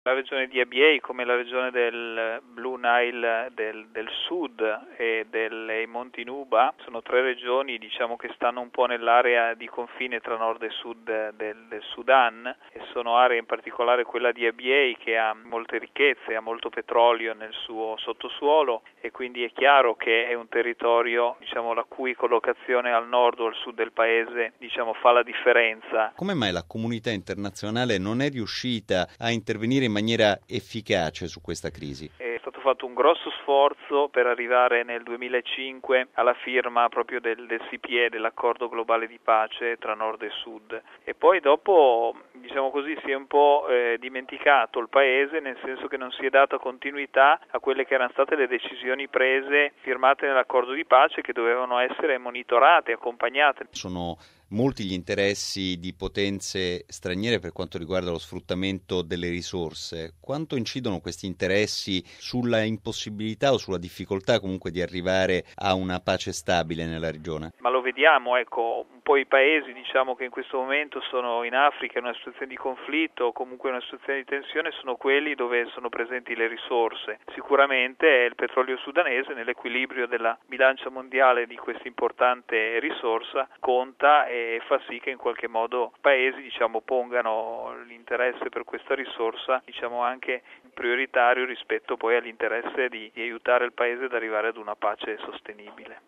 La regione di Abyei, come la regione del Blue Nile del sud e dei Monti Nuba, sono tre regioni che stanno un po' nell'area di confine tra nord e sud del Sudan, e sono aree, in particolare quella di Abyei, che ha molte ricchezze, ha molto petrolio nel suo sottosuolo, e quindi è chiaro che è un territorio la cui collocazione al nord o al sud del paese fa la differenza. Come mai la comunità internazionale non è riuscita a intervenire in maniera efficace su questa crisi? È stato fatto un grosso sforzo per arrivare nel 2005 alla firma proprio del CPE, dell'accordo globale di pace tra nord e sud, e poi dopo si è un po' dimenticato il paese, nel senso che non si è data continuità a quelle che erano state le decisioni prese, firmate nell'accordo di pace, che dovevano essere monitorate, accompagnate. Sono molti gli interessi di potenze straniere per quanto riguarda lo sfruttamento delle risorse. Quanto incidono questi interessi sulla impossibilità o sulla difficoltà comunque di arrivare a una pace stabile nella regione? Ma lo vediamo, un po' i paesi che in questo momento sono in Africa in una situazione di conflitto o comunque in una situazione di tensione, sono quelli dove sono presenti le risorse. Sicuramente il petrolio sudanese, nell'equilibrio della bilancia mondiale di questa importante risorsa, conta e fa sì che in qualche modo paesi pongano l'interesse per questa risorsa anche prioritario rispetto poi all'interesse di aiutare il paese ad arrivare ad una pace sostenibile.